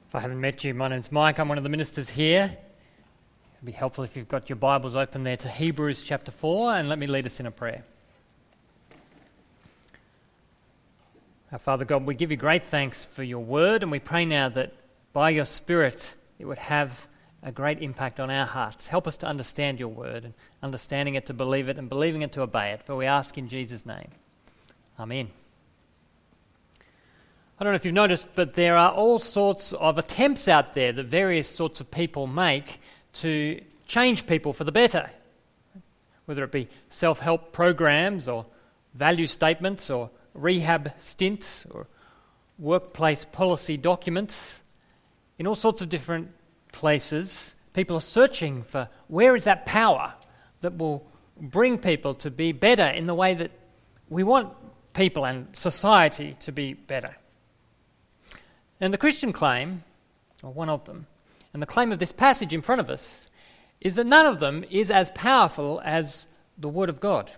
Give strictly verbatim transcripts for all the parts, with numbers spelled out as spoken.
If I haven't met you, my name's Mike. I'm one of the ministers here. It'd be helpful if you've got your Bibles open there to Hebrews chapter four, and let me lead us in a prayer. Our Father God, we give you great thanks for your word, and we pray now that by your Spirit it would have a great impact on our hearts. Help us to understand your word, and understanding it to believe it, and believing it to obey it. For we ask in Jesus' name. Amen. I don't know if you've noticed, but there are all sorts of attempts out there that various sorts of people make to change people for the better. Whether it be self-help programs or value statements or rehab stints or workplace policy documents. In all sorts of different places, people are searching for where is that power that will bring people to be better in the way that we want people and society to be better. And the Christian claim, or one of them, and the claim of this passage in front of us, is that none of them is as powerful as the Word of God.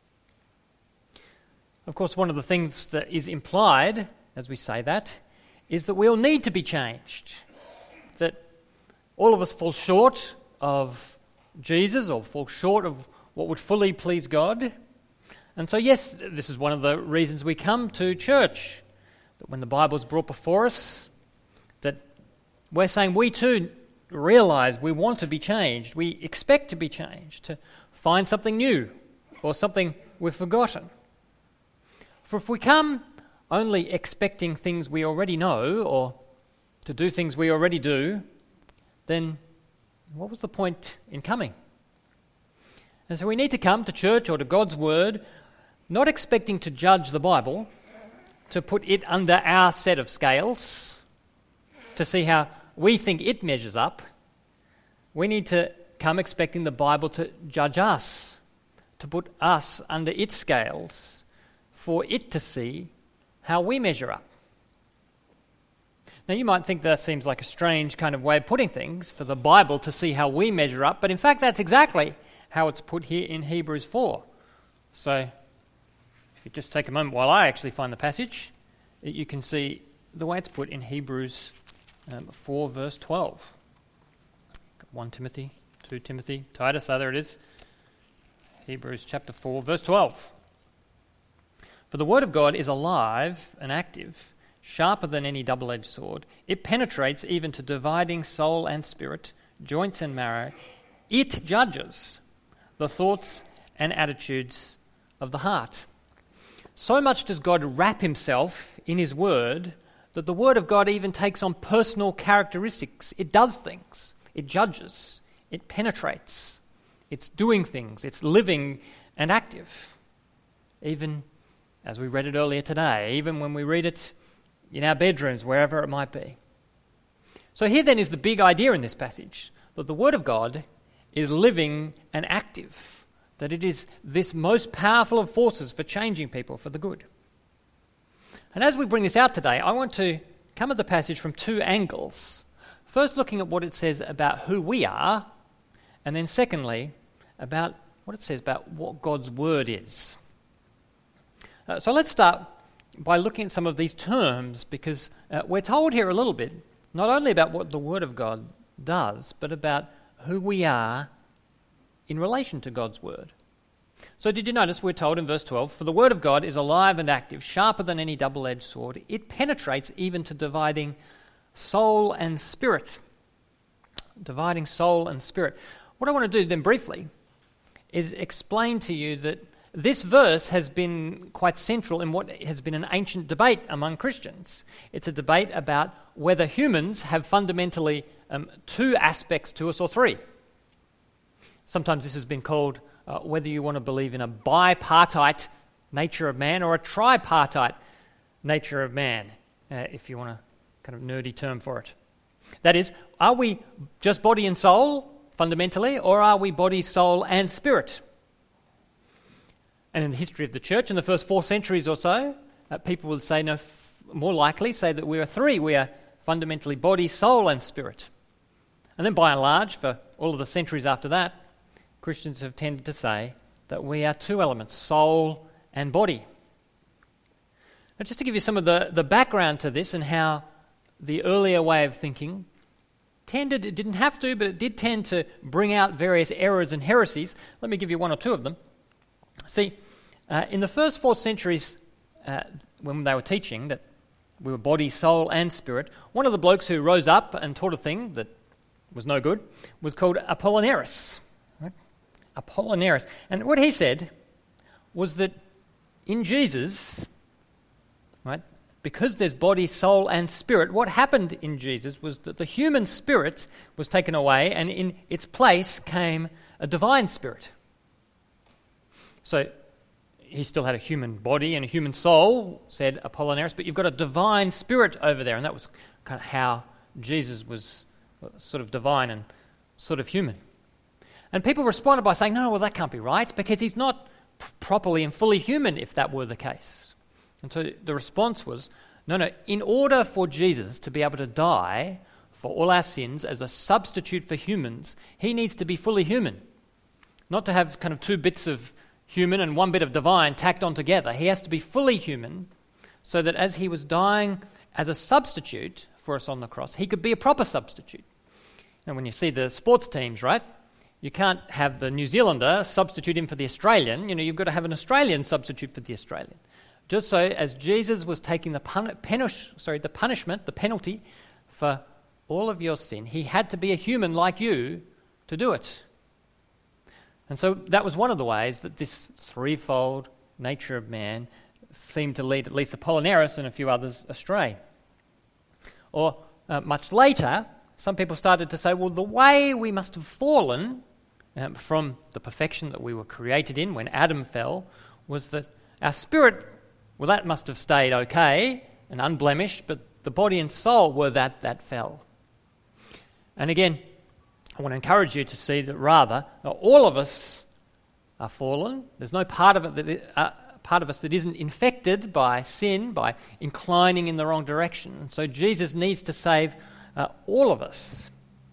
Of course, one of the things that is implied, as we say that, is that we all need to be changed. That all of us fall short of Jesus, or fall short of what would fully please God. And so, yes, this is one of the reasons we come to church. That when the Bible is brought before us, that we're saying we too realize we want to be changed. We expect to be changed, to find something new or something we've forgotten. For if we come only expecting things we already know or to do things we already do, then what was the point in coming? And so we need to come to church or to God's Word not expecting to judge the Bible, to put it under our set of scales, to see how we think it measures up. We need to come expecting the Bible to judge us, to put us under its scales, for it to see how we measure up. Now, you might think that seems like a strange kind of way of putting things, for the Bible to see how we measure up, but in fact that's exactly how it's put here in Hebrews four. So, if you just take a moment while I actually find the passage, you can see the way it's put in Hebrews um, four verse twelve. First Timothy, Second Timothy, Titus, oh there it is. Hebrews chapter four verse twelve. For the word of God is alive and active, sharper than any double-edged sword. It penetrates even to dividing soul and spirit, joints and marrow. It judges the thoughts and attitudes of the heart. So much does God wrap himself in his word that the word of God even takes on personal characteristics. It does things. It judges. It penetrates. It's doing things. It's living and active. Even as we read it earlier today, even when we read it in our bedrooms, wherever it might be. So here then is the big idea in this passage, that the word of God is living and active. That it is this most powerful of forces for changing people for the good. And as we bring this out today, I want to come at the passage from two angles. First, looking at what it says about who we are, and then secondly, about what it says about what God's word is. Uh, so let's start by looking at some of these terms, because uh, we're told here a little bit, not only about what the word of God does, but about who we are in relation to God's word. So did you notice we're told in verse twelve, for the word of God is alive and active, sharper than any double-edged sword. It penetrates even to dividing soul and spirit. Dividing soul and spirit. What I want to do then briefly is explain to you that this verse has been quite central in what has been an ancient debate among Christians. It's a debate about whether humans have fundamentally um, two aspects to us or three. Sometimes this has been called uh, whether you want to believe in a bipartite nature of man or a tripartite nature of man, uh, if you want a kind of nerdy term for it. That is, are we just body and soul, fundamentally, or are we body, soul, and spirit? And in the history of the church, in the first four centuries or so, uh, people would say, no, f- more likely say that we are three. We are fundamentally body, soul, and spirit. And then by and large, for all of the centuries after that, Christians have tended to say that we are two elements, soul and body. Now, just to give you some of the, the background to this and how the earlier way of thinking tended, it didn't have to, but it did tend to bring out various errors and heresies. Let me give you one or two of them. See, uh, in the first four centuries, uh, when they were teaching that we were body, soul, and spirit, one of the blokes who rose up and taught a thing that was no good was called Apollinaris. Right? Apollinaris. And what he said was that in Jesus, right, because there's body, soul, and spirit, what happened in Jesus was that the human spirit was taken away, and in its place came a divine spirit. So he still had a human body and a human soul, said Apollinaris, but you've got a divine spirit over there, and that was kind of how Jesus was sort of divine and sort of human. And people responded by saying, no, well, that can't be right, because he's not p- properly and fully human if that were the case. And so the response was, no, no, in order for Jesus to be able to die for all our sins as a substitute for humans, he needs to be fully human. Not to have kind of two bits of human and one bit of divine tacked on together. He has to be fully human so that as he was dying as a substitute for us on the cross, he could be a proper substitute. And when you see the sports teams, right, you can't have the New Zealander substitute him for the Australian. You know, you've got to have an Australian substitute for the Australian. Just so as Jesus was taking the pun- punish, sorry, the punishment, the penalty for all of your sin, he had to be a human like you to do it. And so that was one of the ways that this threefold nature of man seemed to lead at least Apollinaris and a few others astray. Or uh, much later, some people started to say, well, the way we must have fallen um, from the perfection that we were created in when Adam fell was that our spirit, well, that must have stayed okay and unblemished, but the body and soul were that that fell. And again, I want to encourage you to see that rather, all of us are fallen. There's no part of it that uh, part of us that isn't infected by sin, by inclining in the wrong direction. And so Jesus needs to save uh, all of us.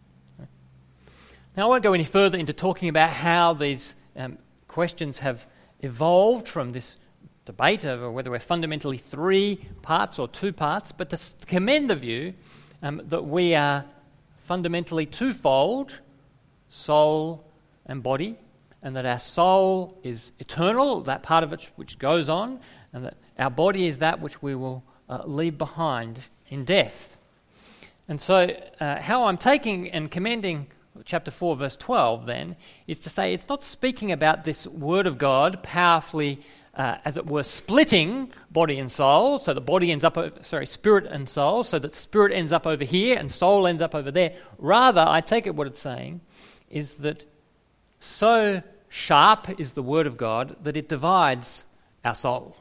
Now, I won't go any further into talking about how these um, questions have evolved from this debate over whether we're fundamentally three parts or two parts, but to commend the view um, that we are fundamentally twofold, soul and body, and that our soul is eternal, that part of it which goes on, and that our body is that which we will uh, leave behind in death. And so uh, how I'm taking and commending chapter four, verse twelve, then, is to say it's not speaking about this word of God powerfully Uh, as it were, splitting body and soul, so the body ends up, sorry, spirit and soul, so that spirit ends up over here and soul ends up over there. Rather, I take it what it's saying is that so sharp is the word of God that it divides our soul.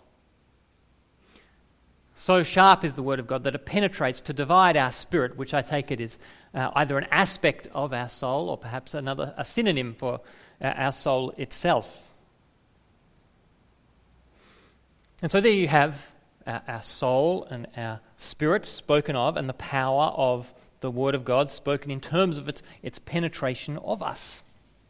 So sharp is the word of God that it penetrates to divide our spirit, which I take it is uh, either an aspect of our soul or perhaps another a synonym for uh, our soul itself. And so there you have our, our soul and our spirit spoken of, and the power of the Word of God spoken in terms of its, its penetration of us.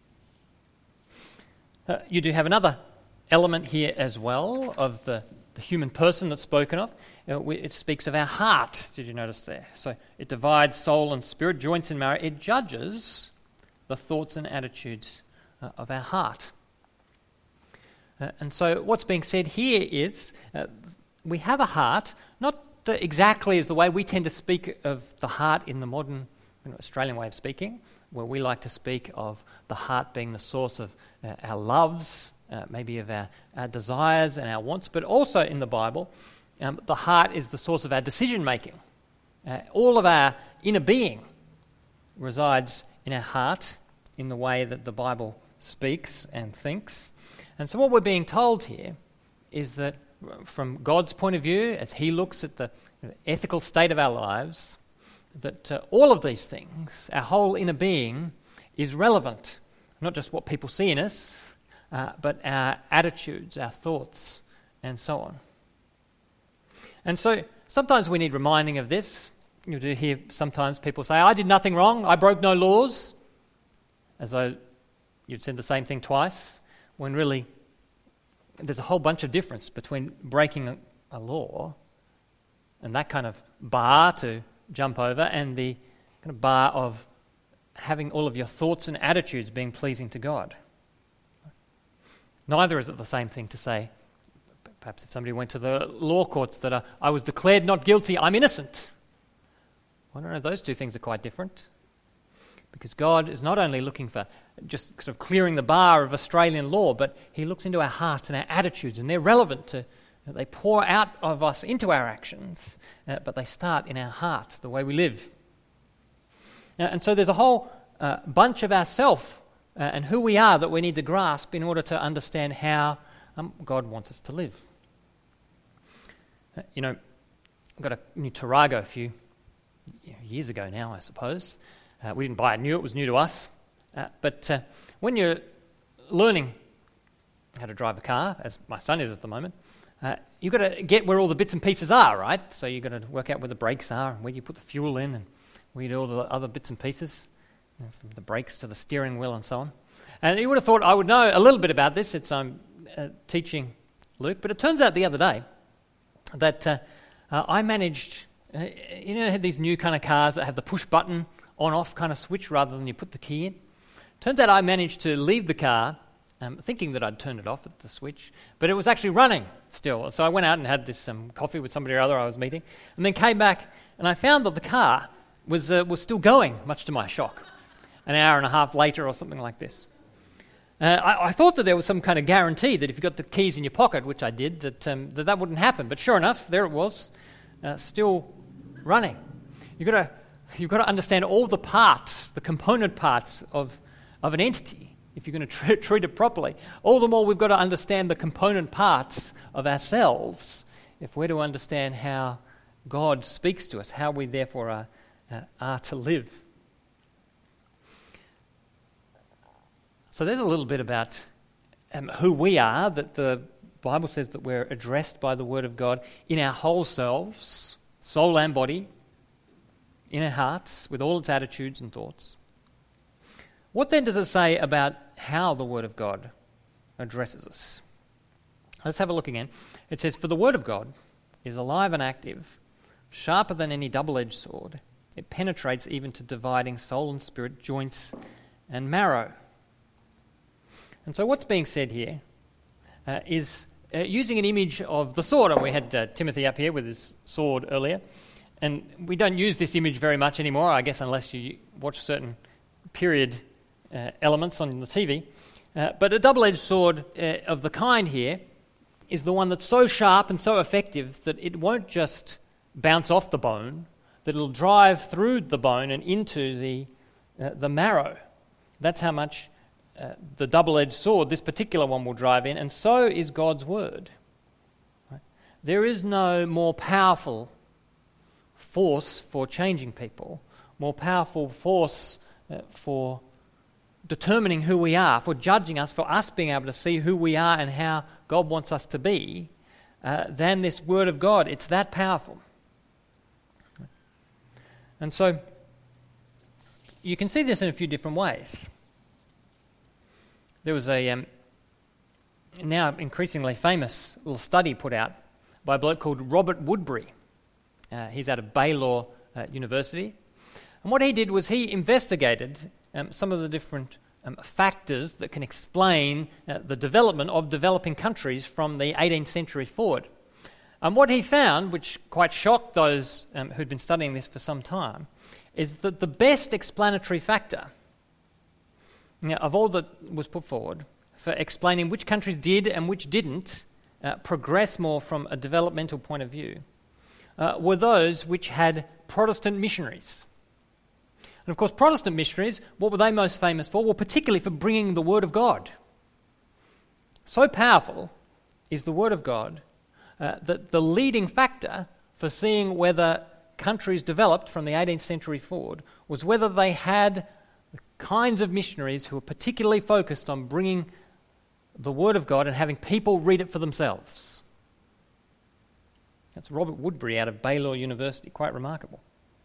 Uh, you do have another element here as well of the, the human person that's spoken of. Uh, we, it speaks of our heart, did you notice there? So it divides soul and spirit, joints and marrow. It judges the thoughts and attitudes uh, of our heart. Uh, and so what's being said here is uh, we have a heart, not the, exactly as the way we tend to speak of the heart in the modern you know, Australian way of speaking, where we like to speak of the heart being the source of uh, our loves, uh, maybe of our, our desires and our wants, but also in the Bible, um, the heart is the source of our decision-making. Uh, all of our inner being resides in our heart in the way that the Bible speaks and thinks. And so what we're being told here is that from God's point of view, as he looks at the ethical state of our lives, that uh, all of these things, our whole inner being, is relevant. Not just what people see in us, uh, but our attitudes, our thoughts, and so on. And so sometimes we need reminding of this. You do hear sometimes people say, I did nothing wrong, I broke no laws, as though you'd said the same thing twice, when really there's a whole bunch of difference between breaking a, a law and that kind of bar to jump over, and the kind of bar of having all of your thoughts and attitudes being pleasing to God. Neither is it the same thing to say, perhaps if somebody went to the law courts, that uh, I was declared not guilty, I'm innocent. Well, I don't know, those two things are quite different. Because God is not only looking for just sort of clearing the bar of Australian law, but he looks into our hearts and our attitudes, and they're relevant to, they pour out of us into our actions, uh, but they start in our heart, the way we live. Uh, and so there's a whole uh, bunch of ourself uh, and who we are that we need to grasp in order to understand how um, God wants us to live. Uh, you know, I got a new Tarago a few years ago now, I suppose. Uh, we didn't buy it new, it was new to us. Uh, but uh, when you're learning how to drive a car, as my son is at the moment, uh, you've got to get where all the bits and pieces are, right? So you've got to work out where the brakes are, and where you put the fuel in, and where you do all the other bits and pieces, you know, from the brakes to the steering wheel and so on. And you would have thought I would know a little bit about this. It's I'm uh, teaching Luke, but it turns out the other day that uh, uh, I managed, uh, you know, had these new kind of cars that have the push button on-off kind of switch rather than you put the key in. Turns out I managed to leave the car um, thinking that I'd turned it off at the switch, but it was actually running still. So I went out and had this um, coffee with somebody or other I was meeting, and then came back and I found that the car was uh, was still going, much to my shock, an hour and a half later or something like this. Uh, I, I thought that there was some kind of guarantee that if you got the keys in your pocket, which I did, that um, that, that wouldn't happen. But sure enough, there it was, uh, still running. You've got to You've got to understand all the parts, the component parts of, of an entity, if you're going to tr- treat it properly. All the more we've got to understand the component parts of ourselves if we're to understand how God speaks to us, how we therefore are, uh, are to live. So there's a little bit about um, who we are, that the Bible says that we're addressed by the Word of God in our whole selves, soul and body, in our hearts, with all its attitudes and thoughts. What then does it say about how the Word of God addresses us? Let's have a look again. It says, "For the Word of God is alive and active, sharper than any double-edged sword. It penetrates even to dividing soul and spirit, joints and marrow." And so what's being said here uh, is uh, using an image of the sword. And we had uh, Timothy up here with his sword earlier. And we don't use this image very much anymore, I guess, unless you watch certain period uh, elements on the T V. Uh, but a double-edged sword uh, of the kind here is the one that's so sharp and so effective that it won't just bounce off the bone, that it'll drive through the bone and into the uh, the marrow. That's how much uh, the double-edged sword, this particular one, will drive in, and so is God's Word. Right? There is no more powerful force for changing people, more powerful force uh, for determining who we are, for judging us, for us being able to see who we are and how God wants us to be, uh, than this Word of God. It's that powerful. And so you can see this in a few different ways. There was a um, now increasingly famous little study put out by a bloke called Robert Woodbury. Uh, he's out of Baylor uh, University. And what he did was he investigated um, some of the different um, factors that can explain uh, the development of developing countries from the eighteenth century forward. And what he found, which quite shocked those um, who'd been studying this for some time, is that the best explanatory factor, you know, of all that was put forward for explaining which countries did and which didn't uh, progress more from a developmental point of view, Uh, were those which had Protestant missionaries. And of course, Protestant missionaries, what were they most famous for? Well, particularly for bringing the Word of God. So powerful is the Word of God uh, that the leading factor for seeing whether countries developed from the eighteenth century forward was whether they had the kinds of missionaries who were particularly focused on bringing the Word of God and having people read it for themselves. That's Robert Woodbury out of Baylor University. Quite remarkable.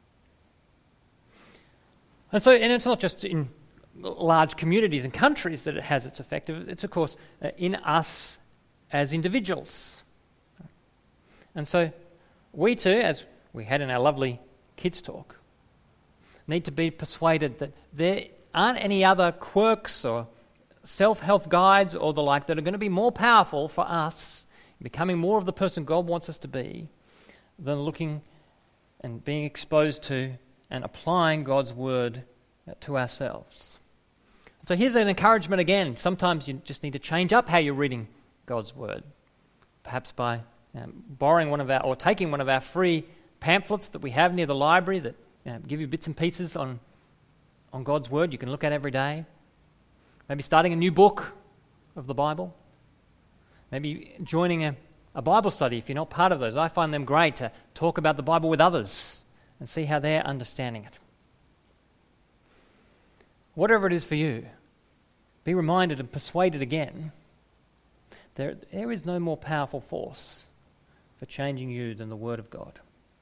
And so, and it's not just in large communities and countries that it has its effect. It's, of course, uh, in us as individuals. And so, we too, as we had in our lovely kids talk. Need to be persuaded that there aren't any other quirks or self-help guides or the like that are going to be more powerful for us in becoming more of the person God wants us to be than looking and being exposed to and applying God's word to ourselves. So here's an encouragement again. Sometimes you just need to change up how you're reading God's word. Perhaps by um, borrowing one of our, or taking one of our free pamphlets that we have near the library that you know, give you bits and pieces on, on God's word you can look at every day. Maybe starting a new book of the Bible. Maybe joining a, a Bible study if you're not part of those. I find them great to talk about the Bible with others and see how they're understanding it. Whatever it is for you, be reminded and persuaded again, there, there is no more powerful force for changing you than the Word of God.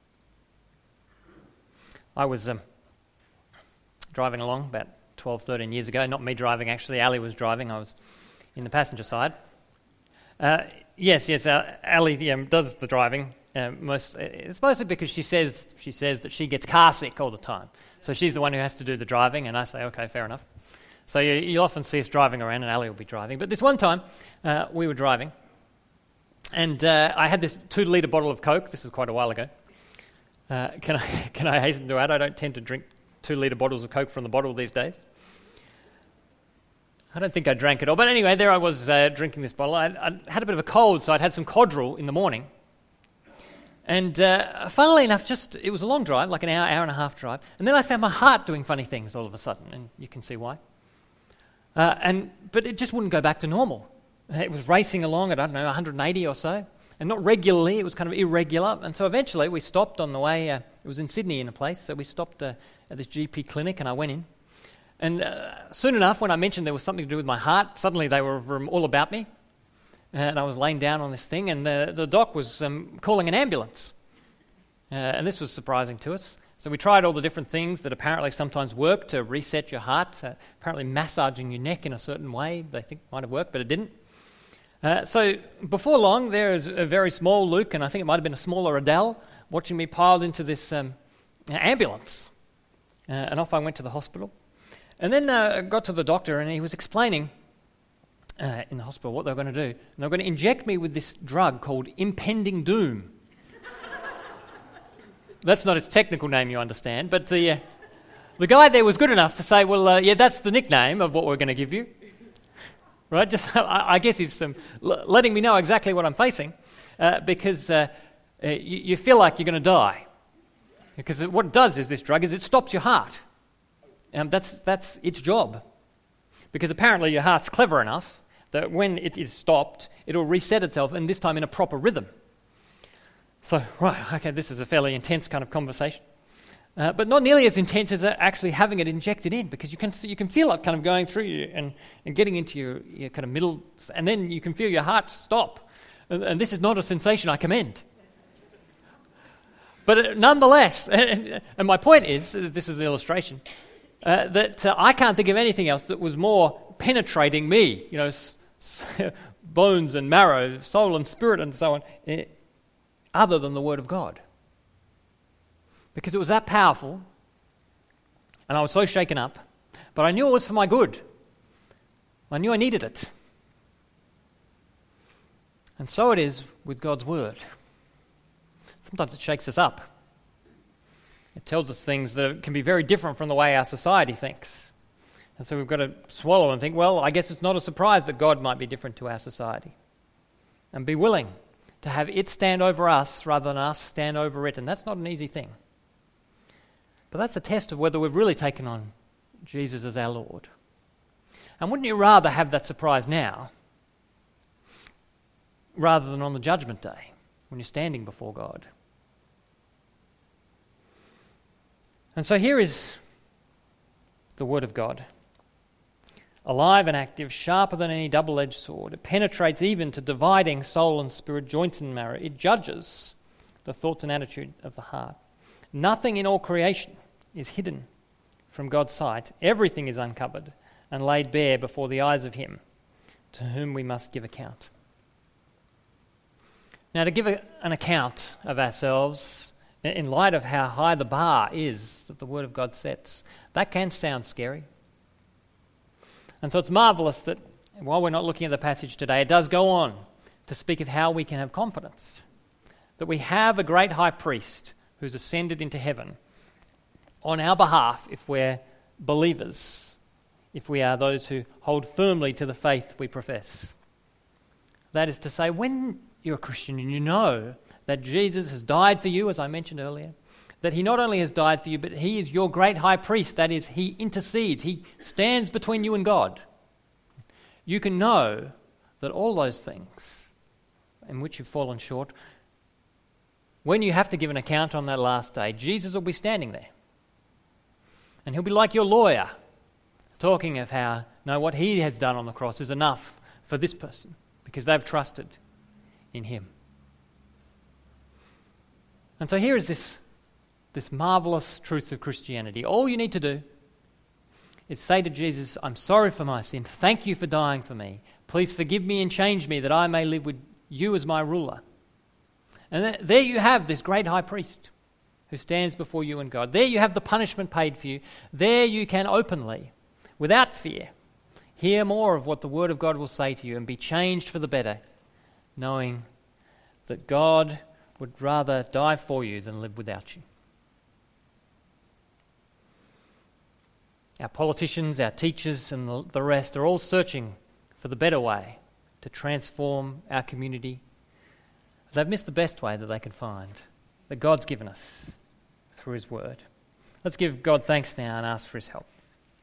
I was um, driving along about twelve, thirteen years ago. Not me driving, actually. Ali was driving. I was in the passenger side. Uh, yes, yes, uh, Ali um, does the driving. Uh, most, it's mostly because she says she says that she gets car sick all the time. So she's the one who has to do the driving, and I say, okay, fair enough. So you, you often see us driving around, and Ali will be driving. But this one time, uh, we were driving, and uh, I had this two-litre bottle of Coke. This is quite a while ago. Uh, can I can I hasten to add, I don't tend to drink two-litre bottles of Coke from the bottle these days. I don't think I drank it all. But anyway, there I was uh, drinking this bottle. I, I had a bit of a cold, so I'd had some Codral in the morning. And uh, funnily enough, just it was a long drive, like an hour, hour and a half drive. And then I found my heart doing funny things all of a sudden, and you can see why. Uh, and But it just wouldn't go back to normal. It was racing along at, I don't know, one hundred eighty or so. And not regularly, it was kind of irregular. And so eventually we stopped on the way. Uh, it was in Sydney in a place, so we stopped uh, at this G P clinic, and I went in. And uh, soon enough, when I mentioned there was something to do with my heart, suddenly they were um, all about me. And I was laying down on this thing, and the, the doc was um, calling an ambulance. Uh, and this was surprising to us. So we tried all the different things that apparently sometimes work to reset your heart. Uh, apparently massaging your neck in a certain way, they think might have worked, but it didn't. Uh, so before long, there is a very small Luke, and I think it might have been a smaller Adele, watching me piled into this um, ambulance. Uh, and off I went to the hospital. And then I uh, got to the doctor, and he was explaining Uh, in the hospital what they were going to do. And they were going to inject me with this drug called impending doom. That's not its technical name, you understand, but the uh, the guy there was good enough to say, well, uh, yeah, that's the nickname of what we're going to give you. Right? Just, I, I guess he's um, l- letting me know exactly what I'm facing, uh, because uh, uh, you, you feel like you're going to die. Because what it does is, this drug, is it stops your heart. Um, that's that's its job. Because apparently your heart's clever enough that when it is stopped, it'll reset itself, and this time in a proper rhythm. So, right, okay, this is a fairly intense kind of conversation. Uh, but not nearly as intense as actually having it injected in, because you can you can feel it kind of going through you and, and getting into your, your kind of middle, and then you can feel your heart stop. And, and this is not a sensation I commend. But uh, nonetheless, and, and my point is, this is an illustration, uh, that uh, I can't think of anything else that was more penetrating me, you know, s- s- bones and marrow, soul and spirit and so on, eh, other than the Word of God. Because it was that powerful, and I was so shaken up, but I knew it was for my good. I knew I needed it. And so it is with God's Word. Sometimes it shakes us up. It tells us things that can be very different from the way our society thinks. And so we've got to swallow and think, well, I guess it's not a surprise that God might be different to our society. And be willing to have it stand over us rather than us stand over it. And that's not an easy thing. But that's a test of whether we've really taken on Jesus as our Lord. And wouldn't you rather have that surprise now rather than on the judgment day when you're standing before God? And so here is the Word of God. Alive and active, sharper than any double-edged sword. It penetrates even to dividing soul and spirit, joints and marrow. It judges the thoughts and attitude of the heart. Nothing in all creation is hidden from God's sight. Everything is uncovered and laid bare before the eyes of Him to whom we must give account. Now, to give a, an account of ourselves in light of how high the bar is that the Word of God sets, that can sound scary. And so it's marvellous that while we're not looking at the passage today, it does go on to speak of how we can have confidence, that we have a great high priest who's ascended into heaven on our behalf if we're believers, if we are those who hold firmly to the faith we profess. That is to say, when you're a Christian and you know that Jesus has died for you, as I mentioned earlier, that he not only has died for you, but he is your great high priest, that is, he intercedes, he stands between you and God, you can know that all those things in which you've fallen short, when you have to give an account on that last day, Jesus will be standing there. And he'll be like your lawyer, talking of how, no, what he has done on the cross is enough for this person, because they've trusted in him. And so here is this, this marvellous truth of Christianity. All you need to do is say to Jesus, I'm sorry for my sin. Thank you for dying for me. Please forgive me and change me that I may live with you as my ruler. And th- there you have this great high priest who stands before you and God. There you have the punishment paid for you. There you can openly, without fear, hear more of what the Word of God will say to you and be changed for the better, knowing that God would rather die for you than live without you. Our politicians, our teachers, and the rest are all searching for the better way to transform our community. They've missed the best way that they can find, that God's given us through his word. Let's give God thanks now and ask for his help.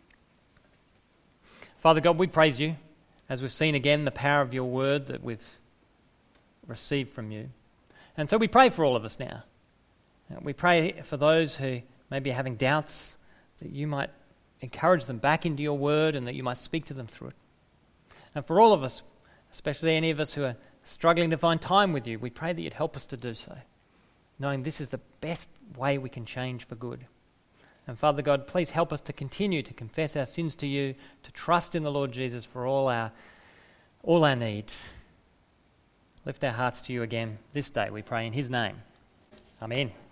Father God, we praise you as we've seen again the power of your word that we've received from you. And so we pray for all of us now. We pray for those who may be having doubts, that you might encourage them back into your word and that you might speak to them through it. And for all of us, especially any of us who are struggling to find time with you, we pray that you'd help us to do so, knowing this is the best way we can change for good. And Father God, please help us to continue to confess our sins to you, to trust in the Lord Jesus for all our, all our needs. Lift our hearts to you again this day, we pray in his name. Amen.